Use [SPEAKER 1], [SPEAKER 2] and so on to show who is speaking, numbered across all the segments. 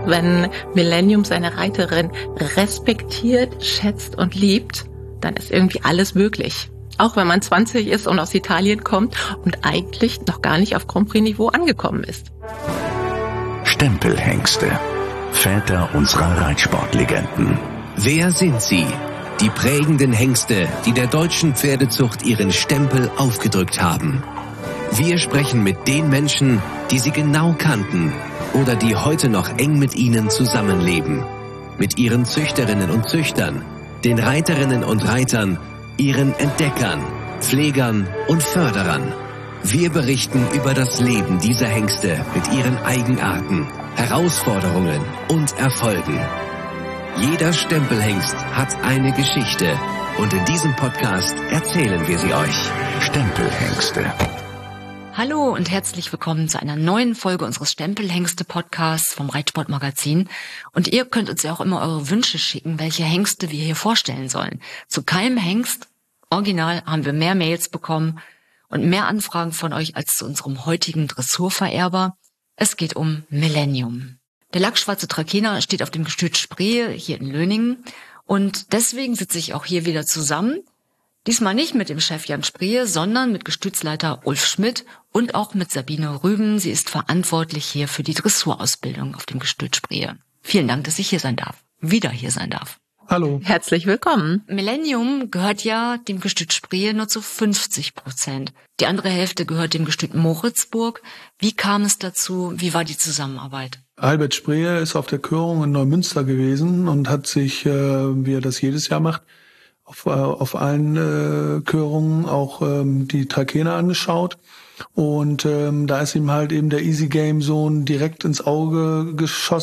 [SPEAKER 1] Wenn Millennium seine Reiterin respektiert, schätzt und liebt, dann ist irgendwie alles möglich. Auch wenn man 20 ist und aus Italien kommt und eigentlich noch gar nicht auf Grand Prix-Niveau angekommen ist.
[SPEAKER 2] Stempelhengste. Väter unserer Reitsportlegenden.
[SPEAKER 3] Wer sind sie? Die prägenden Hengste, die der deutschen Pferdezucht ihren Stempel aufgedrückt haben. Wir sprechen mit den Menschen, die sie genau kannten oder die heute noch eng mit ihnen zusammenleben. Mit ihren Züchterinnen und Züchtern, den Reiterinnen und Reitern, ihren Entdeckern, Pflegern und Förderern. Wir berichten über das Leben dieser Hengste mit ihren Eigenarten, Herausforderungen und Erfolgen. Jeder Stempelhengst hat eine Geschichte und in diesem Podcast erzählen wir sie euch.
[SPEAKER 2] Stempelhengste.
[SPEAKER 4] Hallo und herzlich willkommen zu einer neuen Folge unseres Stempelhengste-Podcasts vom Reitsportmagazin. Und ihr könnt uns ja auch immer eure Wünsche schicken, welche Hengste wir hier vorstellen sollen. Zu keinem Hengst, original, haben wir mehr Mails bekommen und mehr Anfragen von euch als zu unserem heutigen Dressurvererber. Es geht um Millennium. Der lackschwarze Trakehner steht auf dem Gestüt Spree hier in Löningen und deswegen sitze ich auch hier wieder zusammen. Diesmal nicht mit dem Chef Jan Spree, sondern mit Gestütsleiter Ulf Schmidt und auch mit Sabine Rüben. Sie ist verantwortlich hier für die Dressurausbildung auf dem Gestüt Spree. Vielen Dank, dass ich hier sein darf. Wieder hier sein darf.
[SPEAKER 1] Hallo. Herzlich willkommen.
[SPEAKER 4] Millennium gehört ja dem Gestüt Spree nur zu 50%. Die andere Hälfte gehört dem Gestüt Moritzburg. Wie kam es dazu? Wie war die Zusammenarbeit?
[SPEAKER 5] Albert Spree ist auf der Körung in Neumünster gewesen und hat sich, wie er das jedes Jahr macht, auf allen Körungen auch die Trakehner angeschaut. Und da ist ihm halt eben der Easy Game Sohn direkt ins Auge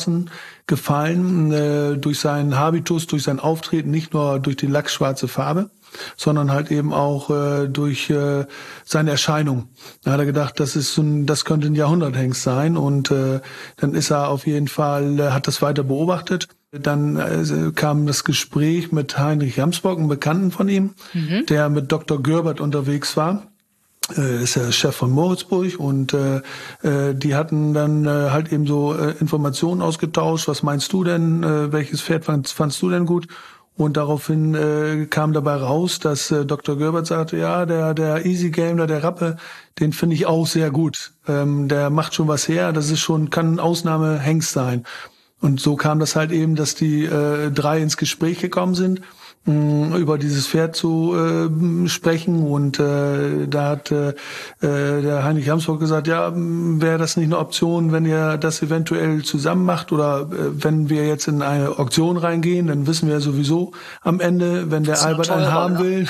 [SPEAKER 5] gefallen, durch seinen Habitus, durch sein Auftreten, nicht nur durch die lackschwarze Farbe, sondern halt eben auch durch seine Erscheinung. Da hat er gedacht, das könnte ein Jahrhunderthengst sein und dann ist er auf jeden Fall, hat das weiter beobachtet. Dann kam das Gespräch mit Heinrich Ramsbock, einem Bekannten von ihm, der mit Dr. Görbert unterwegs war. Ist der Chef von Moritzburg und die hatten dann halt eben so Informationen ausgetauscht. Was meinst du denn? Welches Pferd fandst du denn gut? Und daraufhin kam dabei raus, dass Dr. Görbert sagte, ja, der Easy Gamer, der Rappe, den finde ich auch sehr gut. Der macht schon was her, kann ein Ausnahmehengst sein. Und so kam das halt eben, dass die drei ins Gespräch gekommen sind, über dieses Pferd zu sprechen. Und da hat der Heinrich Ramsbock gesagt, ja, wäre das nicht eine Option, wenn ihr das eventuell zusammen macht oder wenn wir jetzt in eine Auktion reingehen, dann wissen wir ja sowieso am Ende, wenn der Albert einen haben will,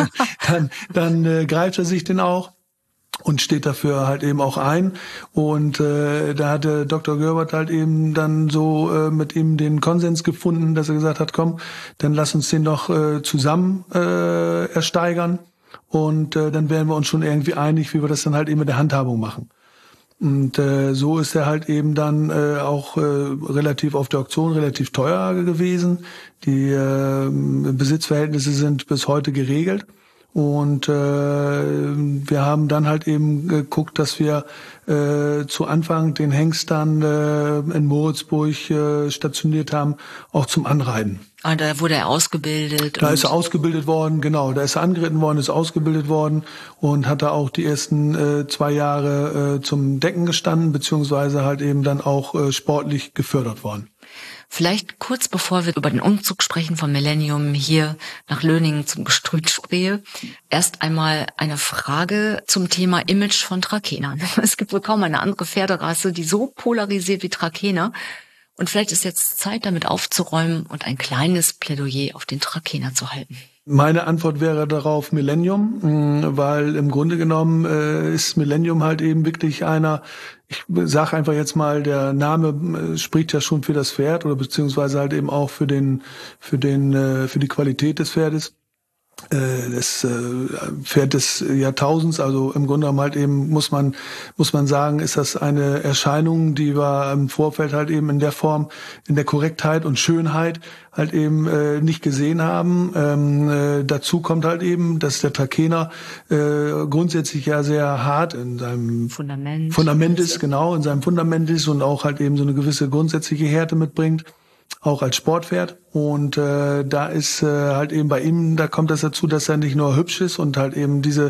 [SPEAKER 5] dann greift er sich den auch. Und steht dafür halt eben auch ein. Und da hatte Dr. Görbert halt eben dann so mit ihm den Konsens gefunden, dass er gesagt hat, komm, dann lass uns den doch zusammen ersteigern. Und dann wären wir uns schon irgendwie einig, wie wir das dann halt eben mit der Handhabung machen. Und so ist er halt eben dann auch relativ auf der Auktion relativ teuer gewesen. Die Besitzverhältnisse sind bis heute geregelt. Und wir haben dann halt eben geguckt, dass wir zu Anfang den Hengst dann in Moritzburg stationiert haben, auch zum Anreiten.
[SPEAKER 4] Ah, da wurde er ausgebildet.
[SPEAKER 5] Da ist er ausgebildet worden, genau. Da ist er angeritten worden, ist ausgebildet worden und hat da auch die ersten 2 Jahre zum Decken gestanden, beziehungsweise halt eben dann auch sportlich gefördert worden.
[SPEAKER 4] Vielleicht kurz bevor wir über den Umzug sprechen von Millennium hier nach Löningen zum Gestüt Spree, erst einmal eine Frage zum Thema Image von Trakehnern. Es gibt wohl kaum eine andere Pferderasse, die so polarisiert wie Trakehner. Und vielleicht ist jetzt Zeit, damit aufzuräumen und ein kleines Plädoyer auf den Trakehner zu halten.
[SPEAKER 5] Meine Antwort wäre darauf Millennium, weil im Grunde genommen ist Millennium halt eben wirklich einer, ich sage einfach jetzt mal, der Name spricht ja schon für das Pferd oder beziehungsweise halt eben auch für die Qualität des Pferdes. Das Pferd des Jahrtausends, also im Grunde genommen halt eben muss man sagen, ist das eine Erscheinung, die wir im Vorfeld halt eben in der Form, in der Korrektheit und Schönheit halt eben nicht gesehen haben. Dazu kommt halt eben, dass der Trakehner grundsätzlich ja sehr hart in seinem Fundament ist, genau, in seinem Fundament ist und auch halt eben so eine gewisse grundsätzliche Härte mitbringt. Auch als Sportpferd. Und da ist halt eben bei ihm, da kommt das dazu, dass er nicht nur hübsch ist und halt eben diese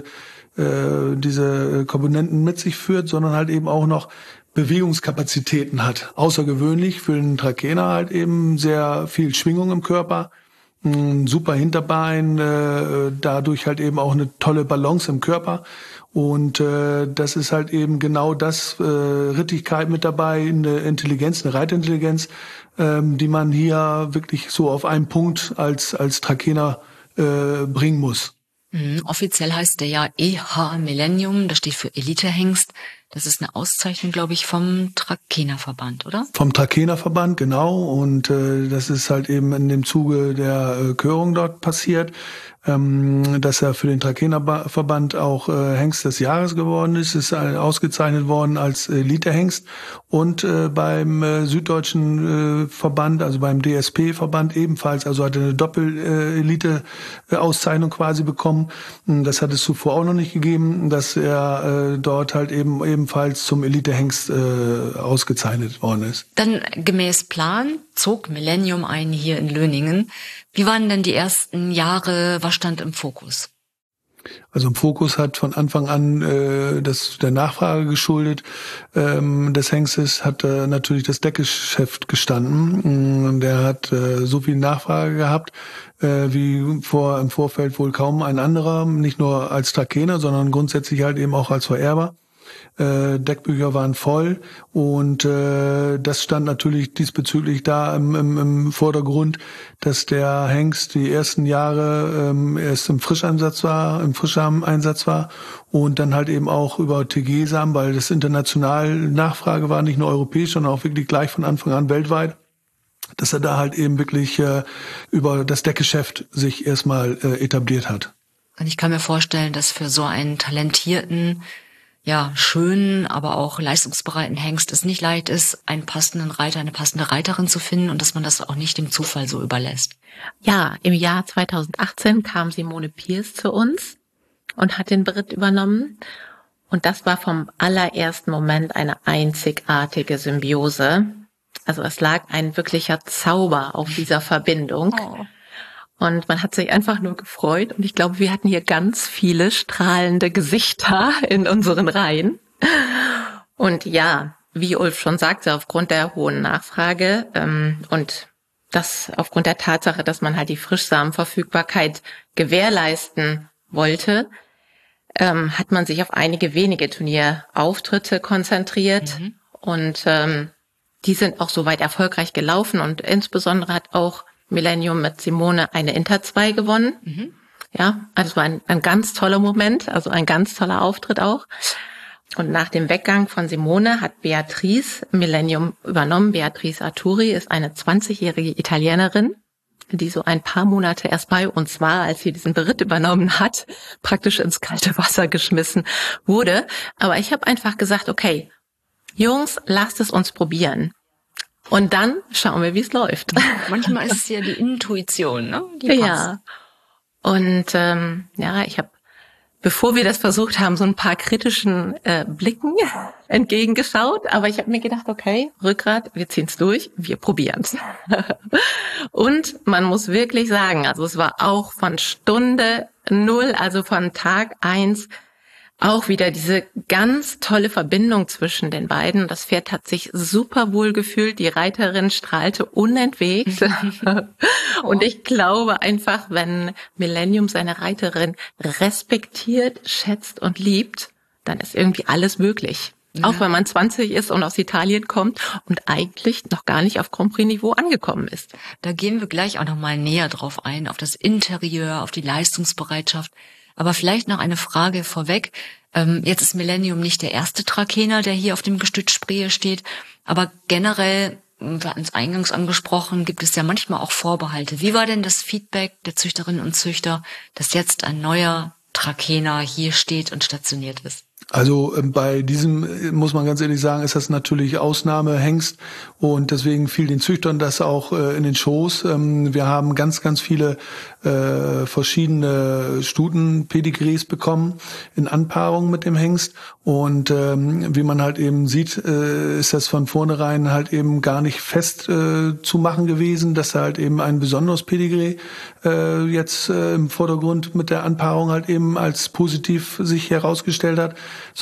[SPEAKER 5] Komponenten mit sich führt, sondern halt eben auch noch Bewegungskapazitäten hat. Außergewöhnlich für den Trakehner halt eben sehr viel Schwingung im Körper, ein super Hinterbein, dadurch halt eben auch eine tolle Balance im Körper. Und das ist halt eben genau das, Rittigkeit mit dabei, eine Intelligenz, eine Reitintelligenz, die man hier wirklich so auf einen Punkt als Trakehner bringen muss.
[SPEAKER 4] Offiziell heißt der ja EH Millennium, das steht für Elite-Hengst. Das ist eine Auszeichnung, glaube ich, vom Trakehnerverband, oder?
[SPEAKER 5] Vom Trakehnerverband, genau. Und das ist halt eben in dem Zuge der Körung dort passiert, dass er für den Trakehnerverband auch Hengst des Jahres geworden ist ausgezeichnet worden als Elite-Hengst und beim süddeutschen Verband, also beim DSP-Verband ebenfalls, also hat er eine Doppel-Elite-Auszeichnung quasi bekommen. Das hat es zuvor auch noch nicht gegeben, dass er dort halt ebenfalls zum Elite-Hengst ausgezeichnet worden ist.
[SPEAKER 4] Dann gemäß Plan zog Millennium ein hier in Löningen. Wie waren denn die ersten Jahre? Was stand im Fokus?
[SPEAKER 5] Also im Fokus hat von Anfang an der Nachfrage geschuldet des Hengstes hat natürlich das Deckgeschäft gestanden. Der hat so viel Nachfrage gehabt wie im Vorfeld wohl kaum ein anderer, nicht nur als Trakehner, sondern grundsätzlich halt eben auch als Vererber. Deckbücher waren voll und das stand natürlich diesbezüglich da im Vordergrund, dass der Hengst die ersten Jahre erst im Frischeinsatz war und dann halt eben auch über TG-Samen, weil das international Nachfrage war, nicht nur europäisch, sondern auch wirklich gleich von Anfang an weltweit, dass er da halt eben wirklich über das Deckgeschäft sich erstmal etabliert hat.
[SPEAKER 4] Und ich kann mir vorstellen, dass für so einen talentierten, schönen, aber auch leistungsbereiten Hengst es nicht leicht ist, einen passenden Reiter, eine passende Reiterin zu finden und dass man das auch nicht dem Zufall so überlässt.
[SPEAKER 1] Ja, im Jahr 2018 kam Simone Pierce zu uns und hat den Beritt übernommen. Und das war vom allerersten Moment eine einzigartige Symbiose. Also es lag ein wirklicher Zauber auf dieser Verbindung. Oh. Und man hat sich einfach nur gefreut. Und ich glaube, wir hatten hier ganz viele strahlende Gesichter in unseren Reihen. Und ja, wie Ulf schon sagte, aufgrund der hohen Nachfrage und das aufgrund der Tatsache, dass man halt die Frischsamenverfügbarkeit gewährleisten wollte, hat man sich auf einige wenige Turnierauftritte konzentriert. Mhm. Und die sind auch soweit erfolgreich gelaufen. Und insbesondere hat auch Millennium mit Simone eine Inter 2 gewonnen. Mhm. Ja, also es war ein ganz toller Moment, also ein ganz toller Auftritt auch. Und nach dem Weggang von Simone hat Beatrice Millennium übernommen. Beatrice Arturi ist eine 20-jährige Italienerin, die so ein paar Monate erst bei uns war, als sie diesen Beritt übernommen hat, praktisch ins kalte Wasser geschmissen wurde. Aber ich habe einfach gesagt, okay, Jungs, lasst es uns probieren. Und dann schauen wir, wie es läuft.
[SPEAKER 4] Manchmal ist es ja die Intuition, ne? Die passt.
[SPEAKER 1] Ja. Und ich habe, bevor wir das versucht haben, so ein paar kritischen Blicken entgegengeschaut. Aber ich habe mir gedacht, okay, Rückgrat, wir ziehen's durch, wir probieren's. Und man muss wirklich sagen, also es war auch von Stunde 0, also von Tag 1, auch wieder diese ganz tolle Verbindung zwischen den beiden. Das Pferd hat sich super wohl gefühlt. Die Reiterin strahlte unentwegt. Und ich glaube einfach, wenn Millennium seine Reiterin respektiert, schätzt und liebt, dann ist irgendwie alles möglich. Ja. Auch wenn man 20 ist und aus Italien kommt und eigentlich noch gar nicht auf Grand Prix-Niveau angekommen ist.
[SPEAKER 4] Da gehen wir gleich auch noch mal näher drauf ein, auf das Interieur, auf die Leistungsbereitschaft. Aber vielleicht noch eine Frage vorweg. Jetzt ist Millennium nicht der erste Trakehner, der hier auf dem Gestüt Spree steht. Aber generell wir hatten es eingangs angesprochen, gibt es ja manchmal auch Vorbehalte. Wie war denn das Feedback der Züchterinnen und Züchter, dass jetzt ein neuer Trakehner hier steht und stationiert ist?
[SPEAKER 5] Also bei diesem, muss man ganz ehrlich sagen, ist das natürlich Ausnahmehengst und deswegen fiel den Züchtern das auch in den Schoß. Wir haben ganz, ganz viele verschiedene Stuten-Pedigrees bekommen in Anpaarung mit dem Hengst und wie man halt eben sieht, ist das von vornherein halt eben gar nicht fest zu machen gewesen, dass er halt eben ein besonderes Pedigree jetzt im Vordergrund mit der Anpaarung halt eben als positiv sich herausgestellt hat,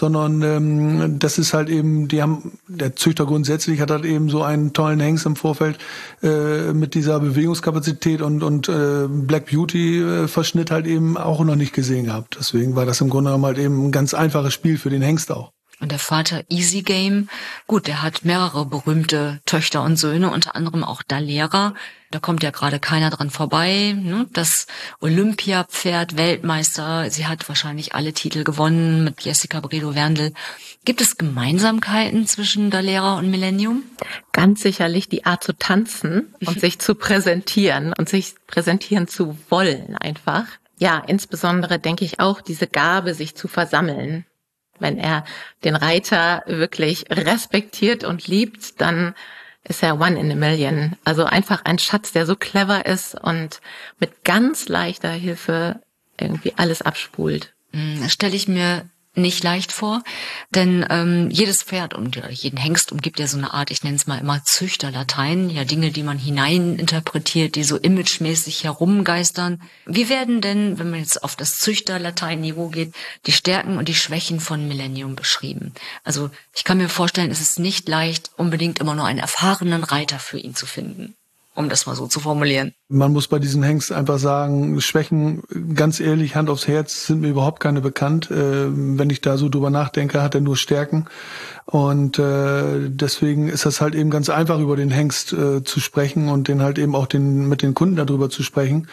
[SPEAKER 5] sondern das ist halt eben, der Züchter grundsätzlich hat halt eben so einen tollen Hengst im Vorfeld mit dieser Bewegungskapazität und Black Beauty Verschnitt halt eben auch noch nicht gesehen gehabt. Deswegen war das im Grunde genommen halt eben ein ganz einfaches Spiel für den Hengst auch.
[SPEAKER 4] Und der Vater Easy Game, gut, der hat mehrere berühmte Töchter und Söhne, unter anderem auch Dalera. Da kommt ja gerade keiner dran vorbei. Ne? Das Olympia-Pferd, Weltmeister, sie hat wahrscheinlich alle Titel gewonnen mit Jessica Bredow-Werndl. Gibt es Gemeinsamkeiten zwischen Dalera und Millennium?
[SPEAKER 1] Ganz sicherlich die Art zu tanzen und sich zu präsentieren und sich präsentieren zu wollen einfach. Ja, insbesondere denke ich auch diese Gabe, sich zu versammeln. Wenn er den Reiter wirklich respektiert und liebt, dann ist er one in a million. Also einfach ein Schatz, der so clever ist und mit ganz leichter Hilfe irgendwie alles abspult.
[SPEAKER 4] Das stelle ich mir nicht leicht vor, denn jedes Pferd und jeden Hengst umgibt ja so eine Art, ich nenne es mal immer Züchterlatein, ja Dinge, die man hineininterpretiert, die so imagemäßig herumgeistern. Wie werden denn, wenn man jetzt auf das Züchterlatein-Niveau geht, die Stärken und die Schwächen von Millennium beschrieben? Also ich kann mir vorstellen, es ist nicht leicht, unbedingt immer nur einen erfahrenen Reiter für ihn zu finden, um das mal so zu formulieren.
[SPEAKER 5] Man muss bei diesem Hengst einfach sagen, Schwächen, ganz ehrlich, Hand aufs Herz, sind mir überhaupt keine bekannt. Wenn ich da so drüber nachdenke, hat er nur Stärken. Und deswegen ist das halt eben ganz einfach, über den Hengst zu sprechen und den halt eben auch mit den Kunden darüber zu sprechen.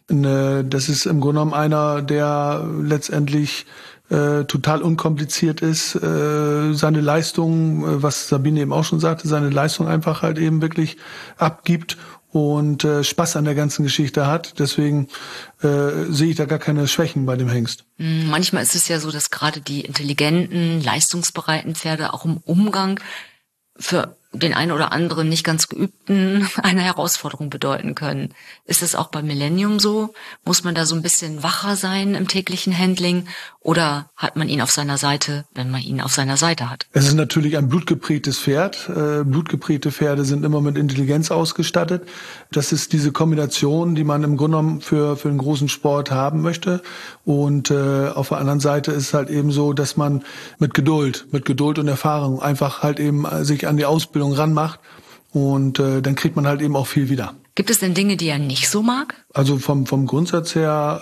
[SPEAKER 5] Das ist im Grunde genommen einer, der letztendlich total unkompliziert ist, seine Leistung, was Sabine eben auch schon sagte, seine Leistung einfach halt eben wirklich abgibt und Spaß an der ganzen Geschichte hat. Deswegen sehe ich da gar keine Schwächen bei dem Hengst.
[SPEAKER 4] Manchmal ist es ja so, dass gerade die intelligenten, leistungsbereiten Pferde auch im Umgang für den einen oder anderen nicht ganz Geübten eine Herausforderung bedeuten können. Ist es auch bei Millennium so? Muss man da so ein bisschen wacher sein im täglichen Handling? Oder hat man ihn auf seiner Seite, wenn man ihn auf seiner Seite hat?
[SPEAKER 5] Es ist natürlich ein blutgeprägtes Pferd. Blutgeprägte Pferde sind immer mit Intelligenz ausgestattet. Das ist diese Kombination, die man im Grunde genommen für einen großen Sport haben möchte. Und auf der anderen Seite ist es halt eben so, dass man mit Geduld und Erfahrung einfach halt eben sich an die Ausbildung ranmacht und dann kriegt man halt eben auch viel wieder.
[SPEAKER 4] Gibt es denn Dinge, die er nicht so mag?
[SPEAKER 5] Also vom Grundsatz her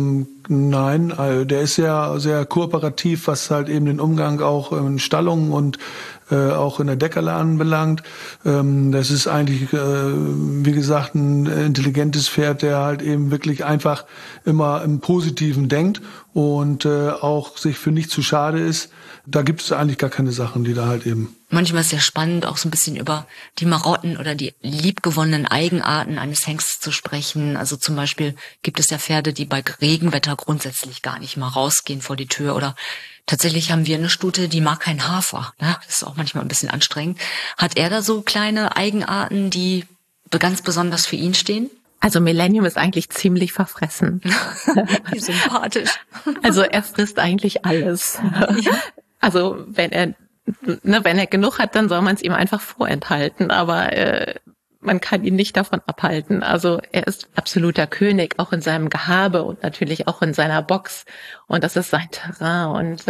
[SPEAKER 5] nein, der ist sehr, sehr kooperativ, was halt eben den Umgang auch in Stallungen und auch in der Deckerle anbelangt. Das ist eigentlich, wie gesagt, ein intelligentes Pferd, der halt eben wirklich einfach immer im Positiven denkt und auch sich für nichts zu schade ist. Da gibt es eigentlich gar keine Sachen, die da halt eben...
[SPEAKER 4] Manchmal ist es ja spannend, auch so ein bisschen über die Marotten oder die liebgewonnenen Eigenarten eines Hengstes zu sprechen. Also zum Beispiel gibt es ja Pferde, die bei Regenwetter grundsätzlich gar nicht mal rausgehen vor die Tür. Oder tatsächlich haben wir eine Stute, die mag kein Hafer. Ne? Das ist auch manchmal ein bisschen anstrengend. Hat er da so kleine Eigenarten, die ganz besonders für ihn stehen?
[SPEAKER 1] Also Millennium ist eigentlich ziemlich verfressen.
[SPEAKER 4] Wie sympathisch.
[SPEAKER 1] Also er frisst eigentlich alles. Also wenn er genug hat, dann soll man es ihm einfach vorenthalten, aber man kann ihn nicht davon abhalten. Also er ist absoluter König, auch in seinem Gehabe und natürlich auch in seiner Box. Und das ist sein Terrain und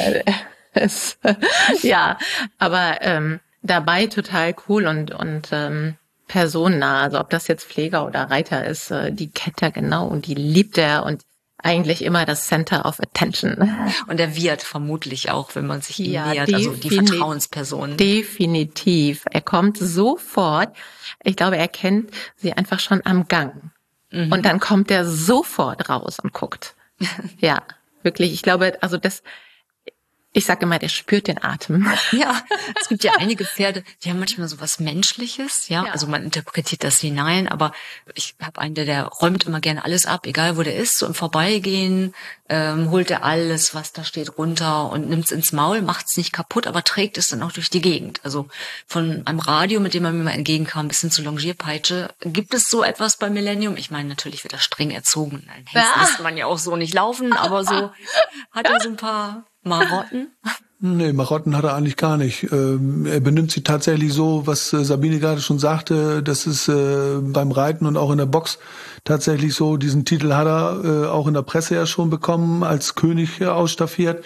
[SPEAKER 1] ja, aber dabei total cool und personennah. Also ob das jetzt Pfleger oder Reiter ist, die kennt er genau und die liebt er und eigentlich immer das Center of Attention.
[SPEAKER 4] Und er wird vermutlich auch, wenn man sich ihm nähert, also die Vertrauensperson.
[SPEAKER 1] Definitiv. Er kommt sofort. Ich glaube, er kennt sie einfach schon am Gang. Mhm. Und dann kommt er sofort raus und guckt. Ja, wirklich. Ich glaube, also Ich sage immer, der spürt den Atem.
[SPEAKER 4] Ja, es gibt ja einige Pferde, die haben manchmal so was Menschliches, ja. Also man interpretiert das hinein, aber ich habe einen, der räumt immer gerne alles ab, egal wo der ist, so im Vorbeigehen holt er alles, was da steht, runter und nimmt's ins Maul, macht's nicht kaputt, aber trägt es dann auch durch die Gegend. Also von einem Radio, mit dem er mir mal entgegenkam, bis hin zur Longierpeitsche. Gibt es so etwas bei Millennium? Ich meine, natürlich wird er streng erzogen. Ein Hengst lässt man ja auch so nicht laufen, aber so hat er so ein paar Marotten?
[SPEAKER 5] Nee, Marotten hat er eigentlich gar nicht. Er benimmt sich tatsächlich so, was Sabine gerade schon sagte, das ist beim Reiten und auch in der Box tatsächlich so. Diesen Titel hat er auch in der Presse ja schon bekommen, als König ausstaffiert.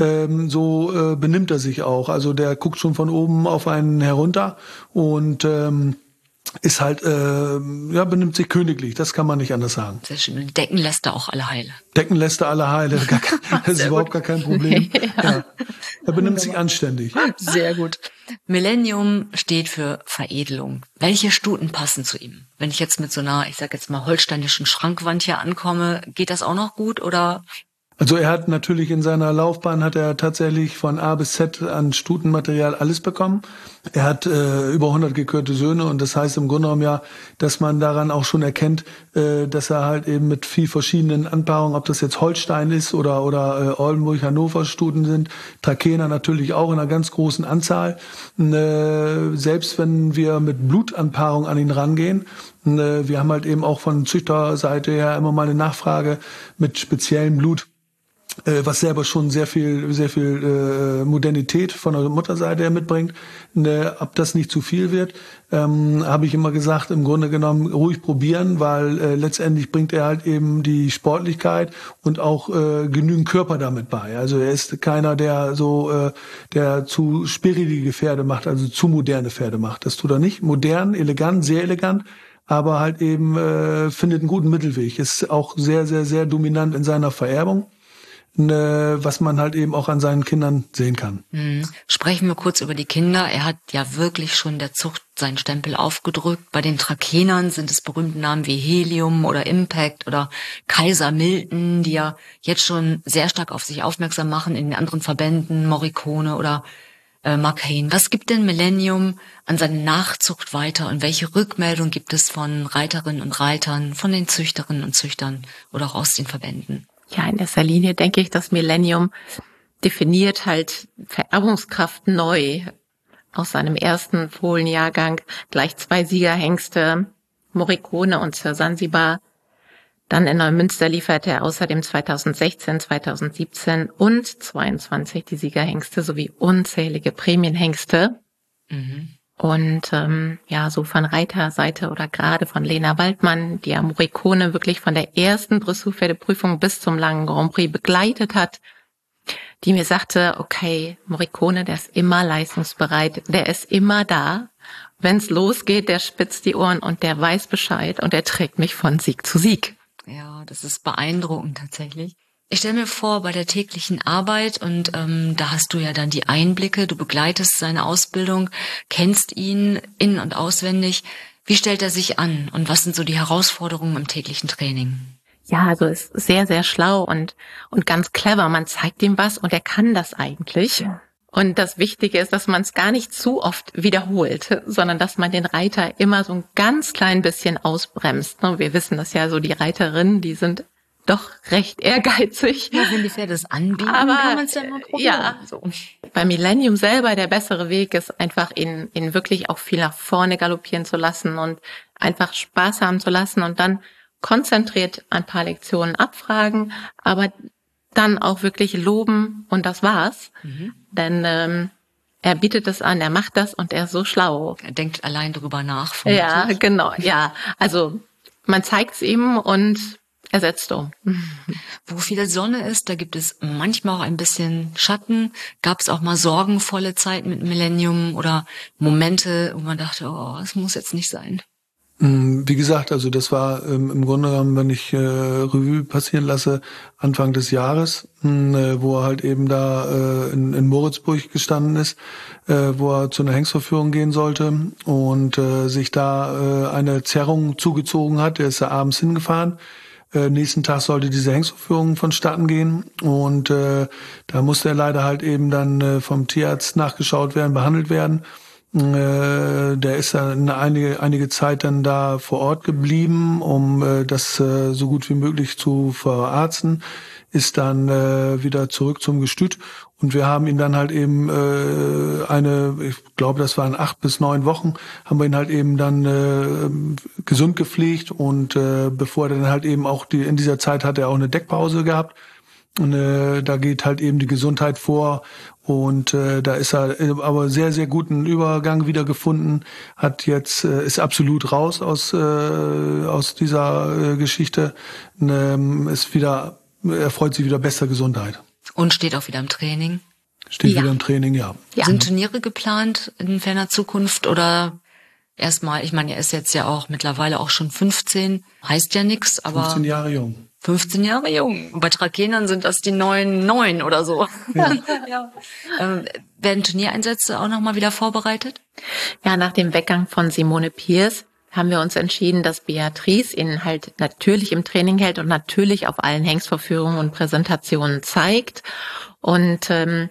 [SPEAKER 5] So benimmt er sich auch. Also der guckt schon von oben auf einen herunter und ist halt, benimmt sich königlich, das kann man nicht anders sagen.
[SPEAKER 4] Sehr schön. Und Decken lässt er auch alle heile.
[SPEAKER 5] Decken lässt er alle heile, das ist überhaupt gar kein Problem. Ja. Er benimmt sich anständig.
[SPEAKER 4] Sehr gut. Millennium steht für Veredelung. Welche Stuten passen zu ihm? Wenn ich jetzt mit so einer, ich sag jetzt mal, holsteinischen Schrankwand hier ankomme, geht das auch noch gut oder?
[SPEAKER 5] Also er hat natürlich in seiner Laufbahn hat er tatsächlich von A bis Z an Stutenmaterial alles bekommen. Er hat über 100 gekürte Söhne und das heißt im Grunde genommen ja, dass man daran auch schon erkennt, dass er halt eben mit viel verschiedenen Anpaarungen, ob das jetzt Holstein ist oder Oldenburg, Hannover Stuten sind, Trakehner natürlich auch in einer ganz großen Anzahl. Selbst wenn wir mit Blutanpaarung an ihn rangehen, wir haben halt eben auch von Züchterseite her immer mal eine Nachfrage mit speziellem Blut, was selber schon sehr viel Modernität von der Mutterseite her mitbringt. Ob das nicht zu viel wird, habe ich immer gesagt, im Grunde genommen ruhig probieren, weil letztendlich bringt er halt eben die Sportlichkeit und auch genügend Körper damit bei. Also er ist keiner, der der zu spiritige Pferde macht, also zu moderne Pferde macht. Das tut er nicht. Modern, elegant, sehr elegant, aber halt eben findet einen guten Mittelweg. Ist auch sehr, sehr, sehr dominant in seiner Vererbung, was man halt eben auch an seinen Kindern sehen kann.
[SPEAKER 4] Sprechen wir kurz über die Kinder. Er hat ja wirklich schon der Zucht seinen Stempel aufgedrückt. Bei den Trakenern sind es berühmte Namen wie Helium oder Impact oder Kaiser Milton, die ja jetzt schon sehr stark auf sich aufmerksam machen in den anderen Verbänden, Morricone oder Mark Hain. Was gibt denn Millennium an seine Nachzucht weiter und welche Rückmeldung gibt es von Reiterinnen und Reitern, von den Züchterinnen und Züchtern oder auch aus den Verbänden?
[SPEAKER 1] Ja, in erster Linie denke ich, dass Millennium definiert halt Vererbungskraft neu. Aus seinem ersten Fohlenjahrgang gleich 2 Siegerhengste, Morricone und Sir Sansibar. Dann in Neumünster lieferte er außerdem 2016, 2017 und 22 die Siegerhengste sowie unzählige Prämienhengste. Und so von Reiterseite oder gerade von Lena Waldmann, die ja Morricone wirklich von der ersten Dressurpferdeprüfung bis zum langen Grand Prix begleitet hat, die mir sagte, okay, Morricone, der ist immer leistungsbereit, der ist immer da. Wenn's losgeht, der spitzt die Ohren und der weiß Bescheid und der trägt mich von Sieg zu Sieg.
[SPEAKER 4] Ja, das ist beeindruckend tatsächlich. Ich stelle mir vor, bei der täglichen Arbeit und da hast du ja dann die Einblicke, du begleitest seine Ausbildung, kennst ihn in- und auswendig. Wie stellt er sich an und was sind so die Herausforderungen im täglichen Training?
[SPEAKER 1] Ja, also ist sehr, sehr schlau und ganz clever. Man zeigt ihm was und er kann das eigentlich. Und das Wichtige ist, dass man es gar nicht zu oft wiederholt, sondern dass man den Reiter immer so ein ganz klein bisschen ausbremst. Wir wissen das ja so, die Reiterinnen, die sind doch recht ehrgeizig.
[SPEAKER 4] Ja, wenn die Pferde es anbieten,
[SPEAKER 1] aber
[SPEAKER 4] kann man es ja immer probieren.
[SPEAKER 1] Ja, so. Bei Millennium selber der bessere Weg ist einfach, ihn wirklich auch viel nach vorne galoppieren zu lassen und einfach Spaß haben zu lassen und dann konzentriert ein paar Lektionen abfragen, aber dann auch wirklich loben und das war's. Denn er bietet es an, er macht das und er ist so schlau.
[SPEAKER 4] Er denkt allein darüber nach.
[SPEAKER 1] Ja, genau, ja. Also man zeigt's ihm und er setzt um.
[SPEAKER 4] Wo viel Sonne ist, da gibt es manchmal auch ein bisschen Schatten. Gab es auch mal sorgenvolle Zeiten mit Millennium oder Momente, wo man dachte, oh, es muss jetzt nicht sein?
[SPEAKER 5] Wie gesagt, also das war im Grunde genommen, wenn ich Revue passieren lasse, Anfang des Jahres, wo er halt eben da in Moritzburg gestanden ist, wo er zu einer Hengstverführung gehen sollte und sich da eine Zerrung zugezogen hat. Er ist da abends hingefahren, Nächsten Tag sollte diese Hengstverführung vonstatten gehen und da musste er leider halt eben dann vom Tierarzt nachgeschaut werden, behandelt werden. Der ist dann einige Zeit dann da vor Ort geblieben, um das so gut wie möglich zu verarzten, ist dann wieder zurück zum Gestüt und wir haben ihn dann halt eben ich glaube, das waren 8 bis 9 Wochen, haben wir ihn halt eben dann gesund gepflegt und bevor er dann halt eben auch in dieser Zeit hat er auch eine Deckpause gehabt. Und da geht halt eben die Gesundheit vor und da ist er aber sehr, sehr guten Übergang wieder gefunden, ist absolut raus aus dieser Geschichte, er freut sich wieder bester Gesundheit.
[SPEAKER 4] Und steht auch wieder im Training?
[SPEAKER 5] Steht wieder im Training, ja.
[SPEAKER 4] Sind Turniere geplant in ferner Zukunft oder erstmal, ich meine, er ist jetzt ja auch mittlerweile auch schon 15, heißt ja nichts, aber
[SPEAKER 5] 15 Jahre jung.
[SPEAKER 4] 15 Jahre jung. Bei Trakenern sind das die 9 oder so. Ja. Ja. Werden Turniereinsätze auch nochmal wieder vorbereitet?
[SPEAKER 1] Ja, nach dem Weggang von Simone Pierce haben wir uns entschieden, dass Beatrice ihn halt natürlich im Training hält und natürlich auf allen Hengstverführungen und Präsentationen zeigt und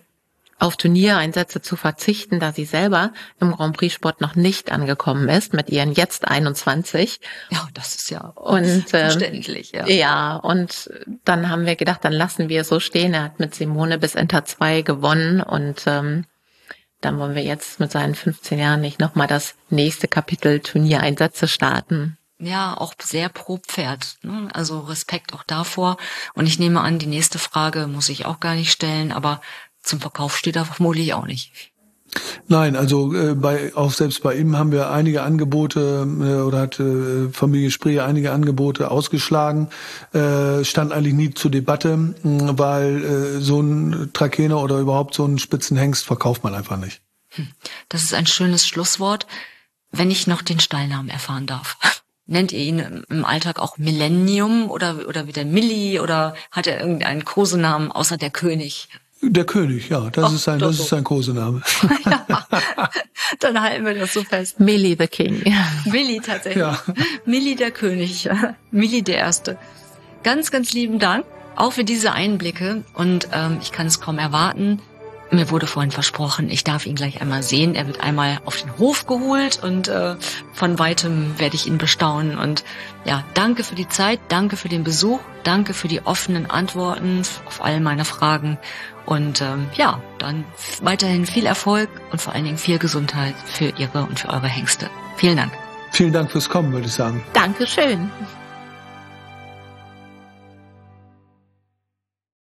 [SPEAKER 1] auf Turniereinsätze zu verzichten, da sie selber im Grand Prix Sport noch nicht angekommen ist, mit ihren jetzt 21.
[SPEAKER 4] Ja, das ist ja
[SPEAKER 1] verständlich. Ja. Ja, und dann haben wir gedacht, dann lassen wir es so stehen. Er hat mit Simone bis Enter 2 gewonnen und dann wollen wir jetzt mit seinen 15 Jahren nicht nochmal das nächste Kapitel Turniereinsätze starten.
[SPEAKER 4] Ja, auch sehr pro Pferd, ne? Also Respekt auch davor. Und ich nehme an, die nächste Frage muss ich auch gar nicht stellen, aber zum Verkauf steht er vermutlich auch nicht.
[SPEAKER 5] Nein, also selbst bei ihm haben wir einige Angebote oder hat Familie Spree einige Angebote ausgeschlagen. Stand eigentlich nie zur Debatte, weil so ein Trakener oder überhaupt so einen Spitzenhengst verkauft man einfach nicht.
[SPEAKER 4] Das ist ein schönes Schlusswort. Wenn ich noch den Stallnamen erfahren darf. Nennt ihr ihn im Alltag auch Millennium oder wieder Milli oder hat er irgendeinen Kosenamen außer der König?
[SPEAKER 5] Der König, ja, das ist sein Kosename.
[SPEAKER 4] Ja, dann halten wir das so fest.
[SPEAKER 1] Milli the King.
[SPEAKER 4] Milli tatsächlich.
[SPEAKER 5] Ja.
[SPEAKER 4] Milli der König. Milli der Erste. Ganz, ganz lieben Dank, auch für diese Einblicke. Und ich kann es kaum erwarten. Mir wurde vorhin versprochen, ich darf ihn gleich einmal sehen. Er wird einmal auf den Hof geholt und von Weitem werde ich ihn bestaunen. Und ja, danke für die Zeit, danke für den Besuch, danke für die offenen Antworten auf all meine Fragen. Und dann weiterhin viel Erfolg und vor allen Dingen viel Gesundheit für Ihre und für eure Hengste. Vielen Dank.
[SPEAKER 5] Vielen Dank fürs Kommen, würde ich sagen.
[SPEAKER 1] Dankeschön.